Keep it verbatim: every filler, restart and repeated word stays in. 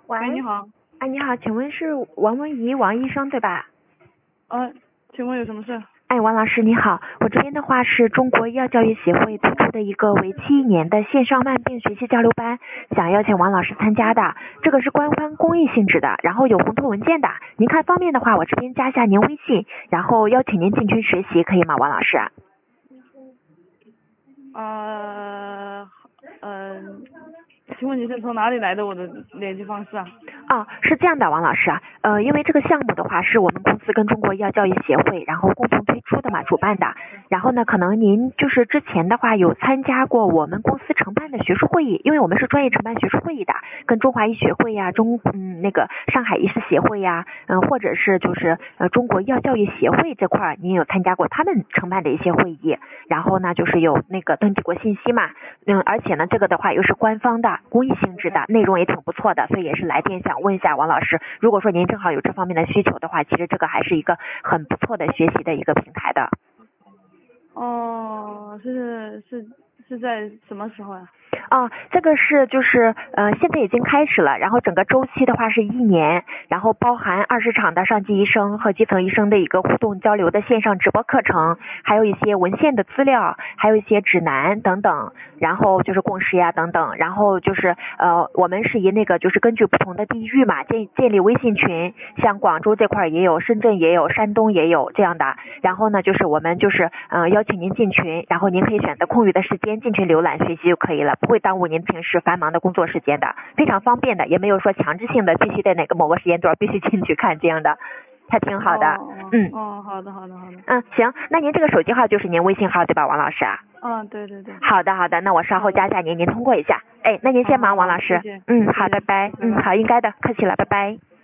喂， 你好。 哎，你好，请问是王文怡王医生对吧？ 呃，请问有什么事？ 哎，王老师你好，我这边的话是中国医药教育协会推出的一个为期一年的线上慢病学习交流班，想邀请王老师参加的。这个是官方公益性质的，然后有红头文件的。您看方便的话，我这边加下您微信，然后邀请您进群学习，可以吗，王老师？ 呃，呃，请问你是从哪里来的我的联系方式啊？ 哦，是这样的，王老师啊，呃，因为这个项目的话是我们公司跟中国医药教育协会然后共同推出的嘛，主办的。然后呢，可能您就是之前的话有参加过我们公司承办的学术会议，因为我们是专业承办学术会议的，跟中华医学会呀、中嗯那个上海医师协会呀，嗯、呃、或者是就是呃中国医药教育协会这块，您有参加过他们承办的一些会议，然后呢就是有那个登记过信息嘛，嗯，而且呢这个的话又是官方的公益性质的，内容也挺不错的，所以也是来电想问一下王老师，如果说您正好有这方面的需求的话，其实这个还是一个很不错的学习的一个平台的。 哦，是是是在什么时候呀？ 哦，这个是就是呃现在已经开始了，然后整个周期的话是一年，然后包含二十场的上级医生和基层医生的一个互动交流的线上直播课程，还有一些文献的资料，还有一些指南等等，然后就是共识呀等等，然后就是呃我们是以那个就是根据不同的地域嘛建建立微信群，像广州这块也有，深圳也有，山东也有这样的，然后呢就是我们就是呃邀请您进群，然后您可以选择空余的时间进群浏览学习就可以了，不会耽误您平时繁忙的工作时间的，非常方便的，也没有说强制性的必须在哪个某个时间段必须进去看这样的，还挺好的。 哦、 嗯。 哦，好的好的好的。 嗯，行，那您这个手机号就是您微信号对吧，王老师？ 嗯，对对对。 好的好的，那我稍后加一下您，您通过一下。哎，那您先忙，王老师。 谢谢。 嗯，好， 谢谢拜拜。 拜拜嗯，好，应该的，客气了，拜拜。